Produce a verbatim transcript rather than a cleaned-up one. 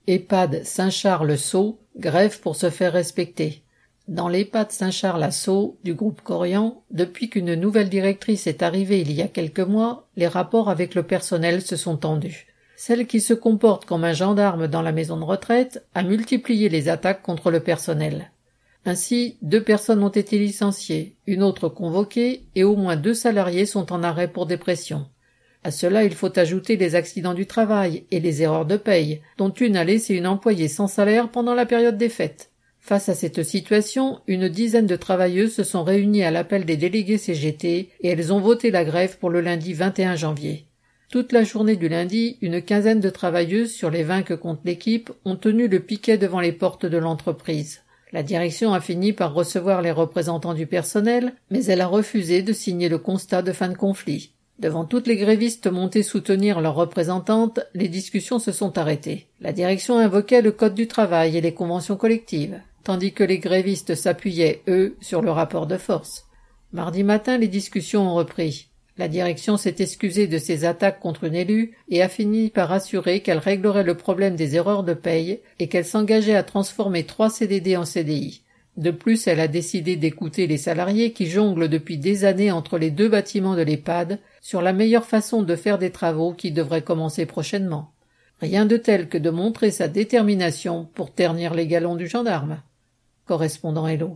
EHPAD Saint-Charles-Sceaux, grève pour se faire respecter. Dans l'EHPAD Saint-Charles-à-Sceaux du groupe Corian, depuis qu'une nouvelle directrice est arrivée il y a quelques mois, les rapports avec le personnel se sont tendus. Celle qui se comporte comme un gendarme dans la maison de retraite a multiplié les attaques contre le personnel. Ainsi, deux personnes ont été licenciées, une autre convoquée et au moins deux salariés sont en arrêt pour dépression. À cela, il faut ajouter les accidents du travail et les erreurs de paye, dont une a laissé une employée sans salaire pendant la période des fêtes. Face à cette situation, une dizaine de travailleuses se sont réunies à l'appel des délégués C G T et elles ont voté la grève pour le lundi vingt et un janvier. Toute la journée du lundi, une quinzaine de travailleuses sur les vingt que compte l'équipe ont tenu le piquet devant les portes de l'entreprise. La direction a fini par recevoir les représentants du personnel, mais elle a refusé de signer le constat de fin de conflit. Devant toutes les grévistes montées soutenir leurs représentantes, les discussions se sont arrêtées. La direction invoquait le code du travail et les conventions collectives, tandis que les grévistes s'appuyaient, eux, sur le rapport de force. Mardi matin, les discussions ont repris. La direction s'est excusée de ses attaques contre une élue et a fini par assurer qu'elle réglerait le problème des erreurs de paye et qu'elle s'engageait à transformer trois C D D en C D I. De plus, elle a décidé d'écouter les salariés qui jonglent depuis des années entre les deux bâtiments de l'EHPAD sur la meilleure façon de faire des travaux qui devraient commencer prochainement. Rien de tel que de montrer sa détermination pour ternir les galons du gendarme. Correspondant Hello.